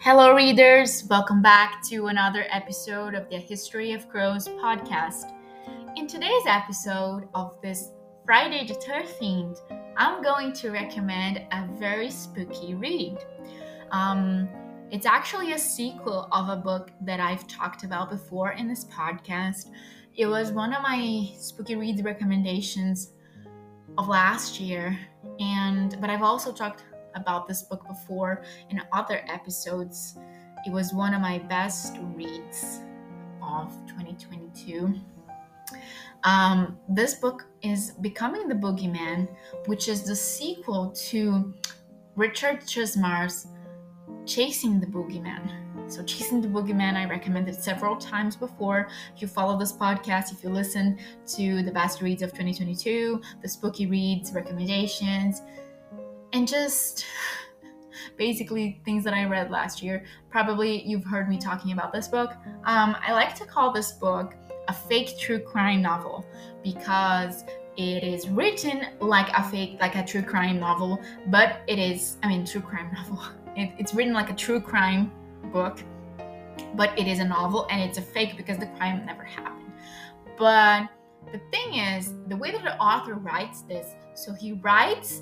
Hello, readers. Welcome back to another episode of the History of Crows podcast. In today's episode of this Friday the 13th, I'm going to recommend a very spooky read. It's actually a sequel of a book that I've talked about before in this podcast. It was one of my spooky reads recommendations of last year, but I've also talked about this book before in other episodes. It was one of my best reads of 2022. This book is Becoming the Boogeyman, which is the sequel to Richard Chizmar's Chasing the Boogeyman. So Chasing the Boogeyman, I recommended several times before. If you follow this podcast, if you listen to the best reads of 2022, the spooky reads, recommendations, and just basically things that I read last year, probably you've heard me talking about this book. I like to call this book a fake true crime novel because it is written like a true crime novel, but true crime novel. It's written like a true crime book, but it is a novel and it's a fake because the crime never happened. But the thing is, the way that the author writes this, so he writes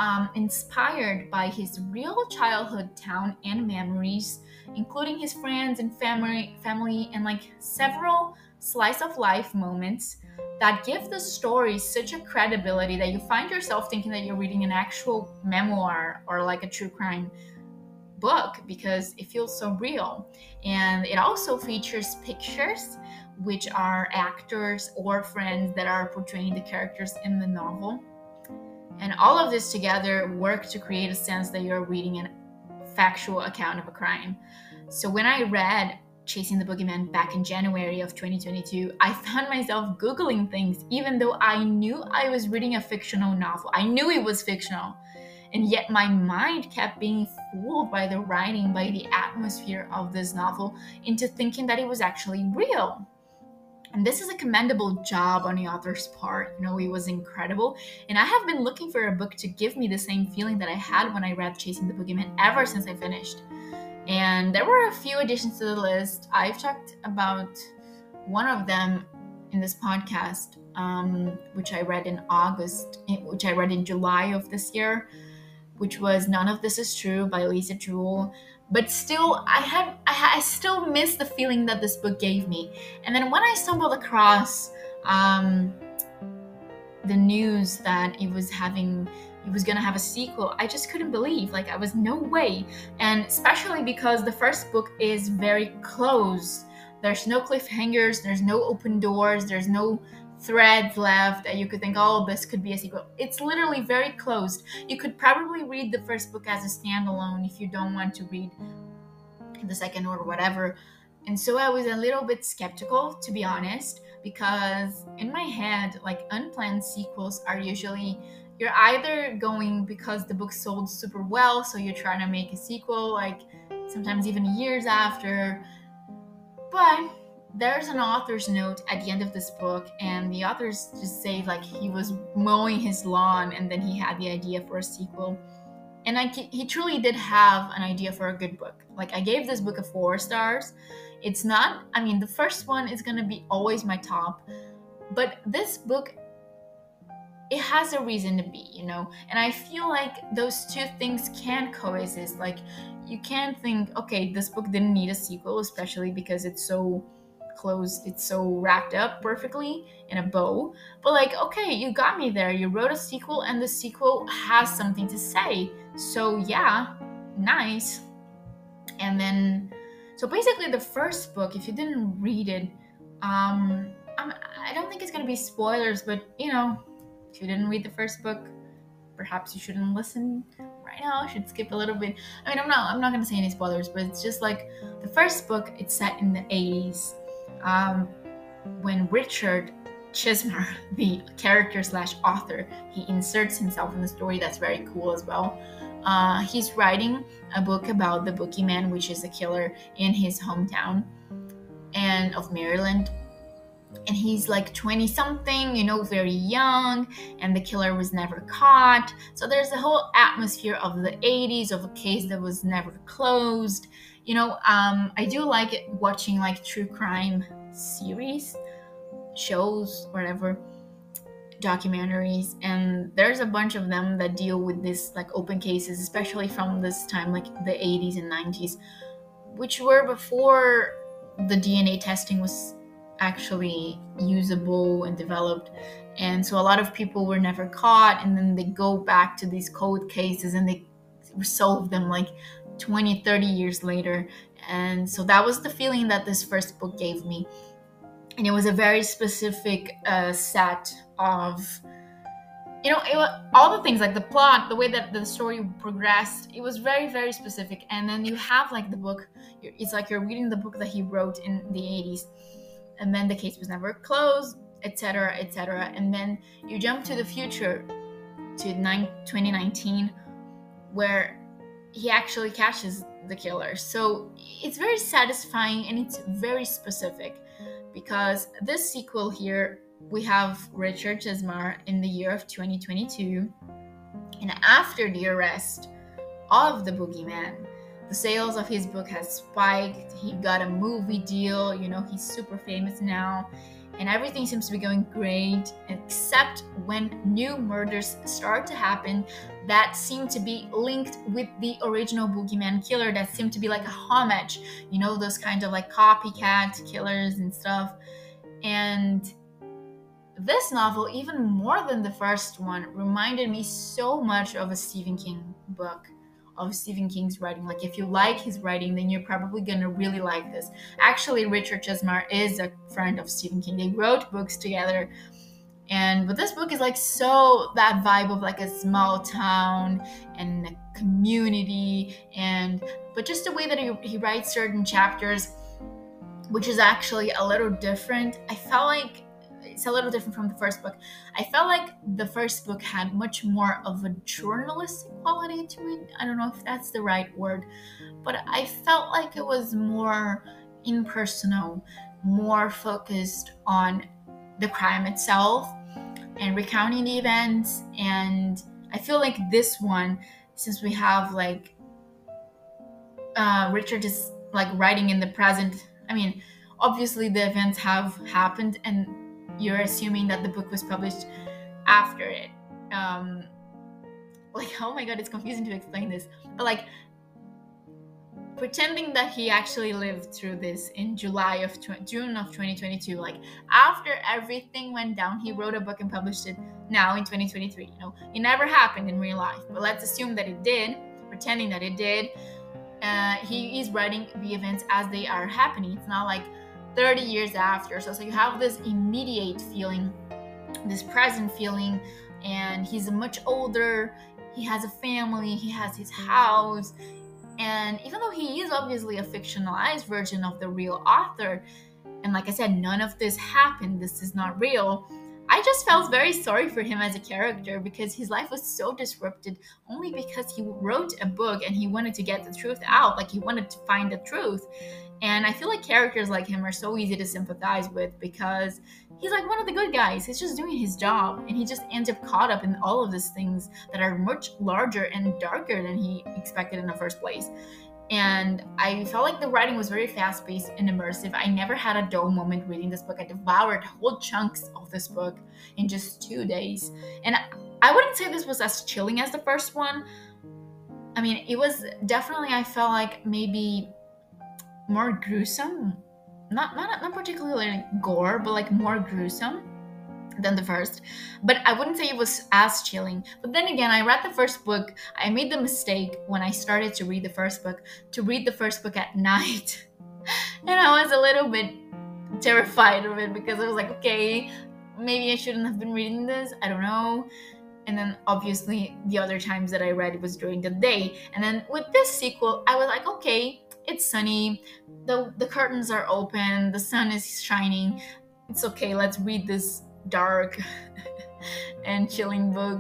inspired by his real childhood town and memories, including his friends and family and like several slice of life moments that give the story such a credibility that you find yourself thinking that you're reading an actual memoir or like a true crime book because it feels so real. And it also features pictures, which are actors or friends that are portraying the characters in the novel. And all of this together work to create a sense that you're reading a factual account of a crime. So when I read Chasing the Boogeyman back in January of 2022, I found myself Googling things, even though I knew I was reading a fictional novel. I knew it was fictional. And yet my mind kept being fooled by the writing, by the atmosphere of this novel, into thinking that it was actually real. And this is a commendable job on the author's part. It was incredible. And I have been looking for a book to give me the same feeling that I had when I read Chasing the Boogeyman ever since I finished. And there were a few additions to the list. I've talked about one of them in this podcast, which I read in July of this year, which was None of This Is True by Lisa Jewell. But still, I still miss the feeling that this book gave me. And then when I stumbled across the news that it was gonna have a sequel, I just couldn't believe. I was no way. And especially because the first book is very closed. There's no cliffhangers, there's no open doors, there's no threads left that you could think, oh, this could be a sequel. It's literally very closed. You could probably read the first book as a standalone if you don't want to read the second or whatever. And so I was a little bit skeptical, to be honest, because in my head, unplanned sequels are usually, you're either going because the book sold super well, so you're trying to make a sequel, sometimes even years after. But there's an author's note at the end of this book, and the authors just say he was mowing his lawn and then he had the idea for a sequel. And he truly did have an idea for a good book. I gave this book a 4 stars. It's not, the first one is going to be always my top, but this book, it has a reason to be, and I feel like those two things can coexist. You can't think, okay, this book didn't need a sequel, especially because it's so closed, it's so wrapped up perfectly in a bow, but okay, you got me there, you wrote a sequel and the sequel has something to say, so yeah, nice. And then, so basically the first book, if you didn't read it, I don't think it's gonna be spoilers, but if you didn't read the first book, perhaps you shouldn't listen right now. You should skip a little bit. I'm not gonna say any spoilers, but it's just the first book, it's set in the 80s. When Richard Chizmar, the character/author, he inserts himself in the story. That's very cool as well. He's writing a book about the Boogeyman, which is a killer in his hometown and of Maryland. And he's 20 something, very young, and the killer was never caught. So there's a whole atmosphere of the 80s, of a case that was never closed. I do like watching like true crime series, shows, whatever, documentaries, and there's a bunch of them that deal with this like open cases, especially from this time, like the 80s and 90s, which were before the DNA testing was actually usable and developed. And so a lot of people were never caught, and then they go back to these cold cases and they solve them like 20, 30 years later. And so that was the feeling that this first book gave me. And it was a very specific set of, all the things, like the plot, the way that the story progressed. It was very, very specific. And then you have like the book, it's like you're reading the book that he wrote in the 80s, and then the case was never closed, etc., etc. And then you jump to the future, to 2019, where he actually catches the killer. So it's very satisfying, and it's very specific, because this sequel here, we have Richard Chizmar in the year of 2022, and after the arrest of the boogeyman, the sales of his book has spiked. He got a movie deal, he's super famous now, and everything seems to be going great, except when new murders start to happen that seem to be linked with the original boogeyman killer, that seem to be like a homage, those kind of like copycat killers and stuff. And this novel, even more than the first one, reminded me so much of a Stephen King book, of Stephen King's writing. Like, if you like his writing, then you're probably gonna really like this. Actually, Richard Chizmar is a friend of Stephen King. They wrote books together. But this book is like so that vibe of like a small town and a community, but just the way that he writes certain chapters, which is actually a little different. I felt like it's a little different from the first book. I felt like the first book had much more of a journalistic quality to it. I don't know if that's the right word, but I felt like it was more impersonal, more focused on the crime itself and recounting the events. And I feel like this one, since we have like Richard is like writing in the present, I mean, obviously the events have happened, and you're assuming that the book was published after it. Like, oh my god, it's confusing to explain this, but like pretending that he actually lived through this in June of 2022, like after everything went down, he wrote a book and published it now in 2023. It never happened in real life, but let's assume that it did, pretending that it did. He is writing the events as they are happening. It's not like 30 years after. So you have this immediate feeling, this present feeling, and he's much older. He has a family, he has his house. And even though he is obviously a fictionalized version of the real author, and like I said, none of this happened, this is not real, I just felt very sorry for him as a character, because his life was so disrupted only because he wrote a book and he wanted to get the truth out, like he wanted to find the truth. And I feel like characters like him are so easy to sympathize with, because he's like one of the good guys. He's just doing his job, and he just ends up caught up in all of these things that are much larger and darker than he expected in the first place. And I felt like the writing was very fast-paced and immersive. I never had a dull moment reading this book. I devoured whole chunks of this book in just 2 days. And I wouldn't say this was as chilling as the first one. I mean, it was definitely, I felt like maybe more gruesome. Not particularly gore, but like more gruesome than the first. But I wouldn't say it was as chilling. But then again, I read the first book. I made the mistake when I started to read the first book to read the first book at night. And I was a little bit terrified of it, because I was like, okay, maybe I shouldn't have been reading this. I don't know. And then obviously the other times that I read it was during the day. And then with this sequel, I was like, okay, it's sunny, the curtains are open, the sun is shining, it's okay, let's read this dark and chilling book.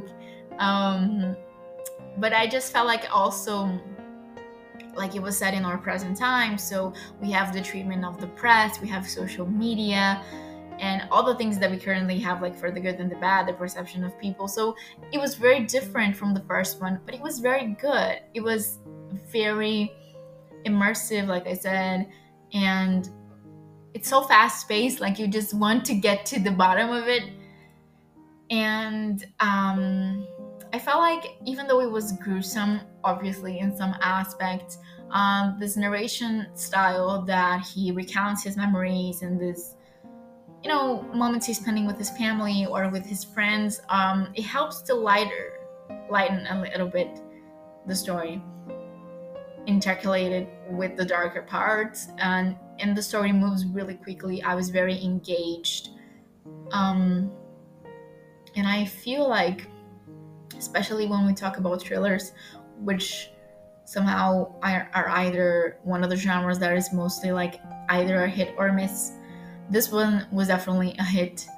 But I just felt like also, like it was set in our present time, so we have the treatment of the press, we have social media, and all the things that we currently have, like for the good and the bad, the perception of people. So it was very different from the first one, but it was very good. It was immersive, like I said, and it's so fast paced, like you just want to get to the bottom of it. And I felt like even though it was gruesome, obviously in some aspects, this narration style that he recounts his memories and this, moments he's spending with his family or with his friends, it helps to lighten a little bit the story, intercalated with the darker parts, and the story moves really quickly. I was very engaged, and I feel like, especially when we talk about thrillers, which somehow are either one of the genres that is mostly like either a hit or a miss, this one was definitely a hit.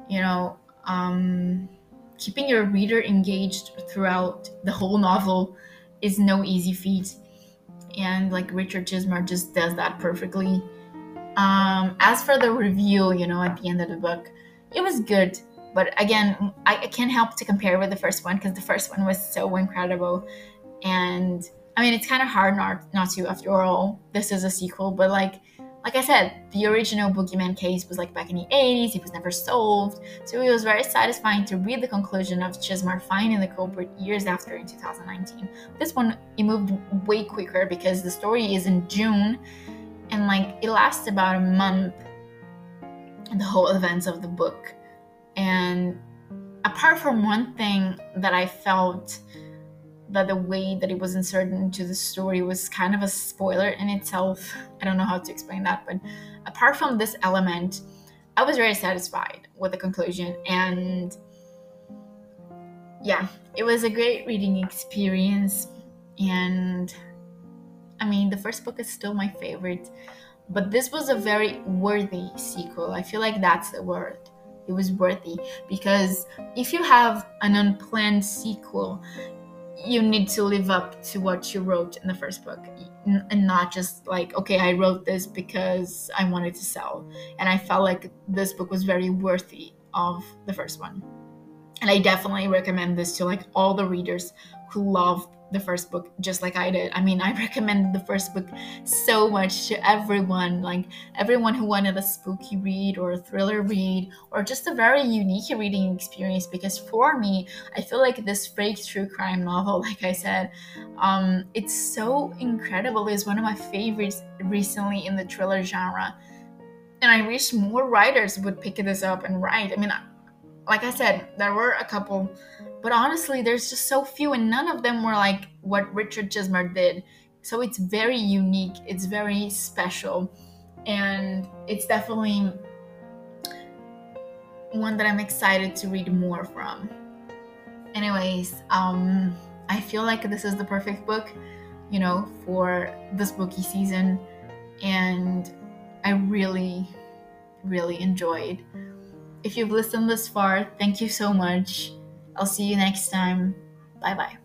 Keeping your reader engaged throughout the whole novel is no easy feat, and like Richard Chizmar just does that perfectly. As for the review, at the end of the book, it was good, but again, I can't help to compare with the first one because the first one was so incredible. And I mean, it's kind of hard not to, after all. This is a sequel, but like I said, the original Boogeyman case was like back in the 80s. It was never solved, so it was very satisfying to read the conclusion of Chizmar finding the culprit years after in 2019. This one, it moved way quicker because the story is in June, and like it lasts about a month, the whole events of the book. And apart from one thing that I felt that the way that it was inserted into the story was kind of a spoiler in itself. I don't know how to explain that, but apart from this element, I was very satisfied with the conclusion. And yeah, it was a great reading experience. And I mean, the first book is still my favorite, but this was a very worthy sequel. I feel like that's the word. It was worthy, because if you have an unplanned sequel, you need to live up to what you wrote in the first book, and not just like, okay, I wrote this because I wanted to sell. And I felt like this book was very worthy of the first one. And I definitely recommend this to like all the readers who loved the first book just like I did. I mean, I recommend the first book so much to everyone, like everyone who wanted a spooky read or a thriller read or just a very unique reading experience. Because for me, I feel like this fake true crime novel, like I said, it's so incredible. It's one of my favorites recently in the thriller genre. And I wish more writers would pick this up and write. I mean, like I said, there were a couple, but honestly, there's just so few, and none of them were like what Richard Chizmar did. So it's very unique, it's very special, and it's definitely one that I'm excited to read more from. Anyways, I feel like this is the perfect book, for the spooky season, and I really, really enjoyed. If you've listened this far, thank you so much. I'll see you next time. Bye bye.